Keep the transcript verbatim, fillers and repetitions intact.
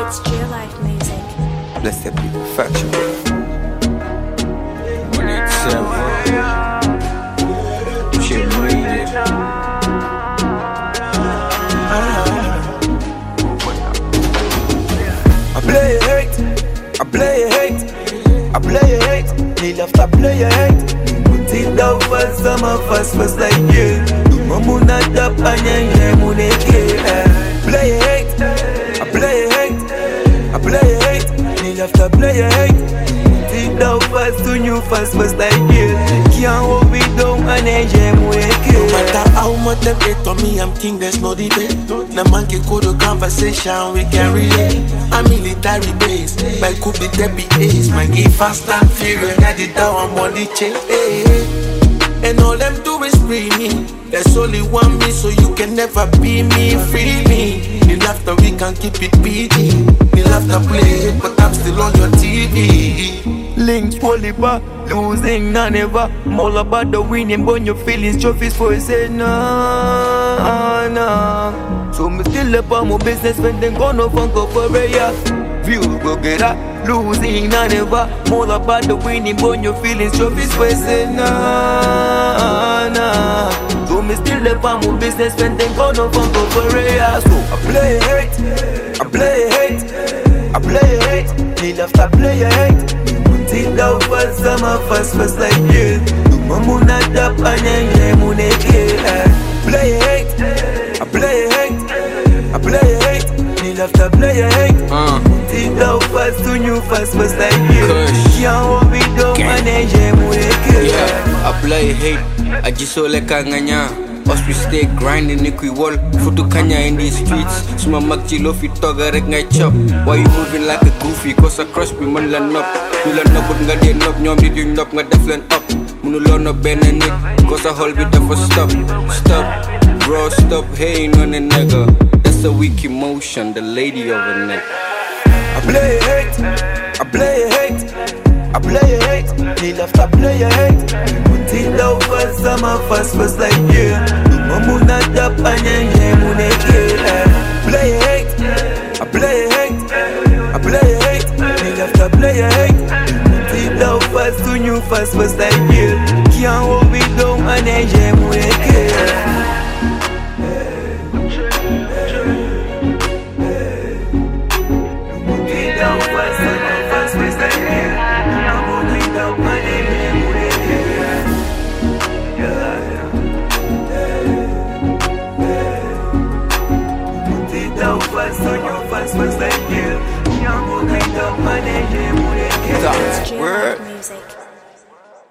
It's J Life Music. Bless the people, factual. one eighty-seven. Shit made it. I play it hate, I play it hate, I play it hate. Need love to play it hate. Put it down for some of us was like you. Do mamuna tap anya muneke. Play it hate, I play it hate, I play it hate. Need love to play it hate. It down fast to new fast was like you. Can't hold me down and enjoy muneke. No matter how much them hate on me, I'm king, there's no debate. The monkey code of conversation, we can relate. I'm military base, but could be there be ace. Man, get fast and furious, got it down, I'm on the chain. Hey, hey. And all them do is free me. There's only one me, so you can never be me. Free me. The laughter, we can keep it P G. The laughter play, but I'm still on your T V. Links, Poliba, losing, none ever. More about the winning, burn your feelings, trophies for you say nah, nah. So me still up on my business, when they gonna funk up for a year. Views go get up, losing, none ever. More about the winning, burn your feelings, trophies for you say nah, nah. So me still up on my business, when they gonna funk up for a year. So I play hate, I play hate, I play hate. Need love to play hate. Sit down for some of us was like you. Do mamuna tap anya muneke. Play hate, I play hate, I play hate. Need love to play hate. Sit down fast to new fast was like you. Can't hold me down and enjoy muneke. Yeah, I play hate, I just so like kanganya. Us we stay grinding, nikwi wall. Futu kanya in these streets. Suma makji lo fi toga rek ngay chop. Why you moving like a goofy? Cause across we man lan up. We lan up but nga de nop. Nyom di duñ nop nga def len up. Munu lo no bene nit. Cause I hold it up for stop. Stop, bro, stop hating on a nigga. That's a weak emotion, the lady of a neck. I play hate, I play hate, I play hate. Need love to play hate. Put it down for some of us was like you. Do mamuna tap anya muneke. Play hate, I play hate, I play hate. Need love to play hate. Put it down fast to new fast was like you. Can't hold me down and enjoy muneke. It's J Life Music.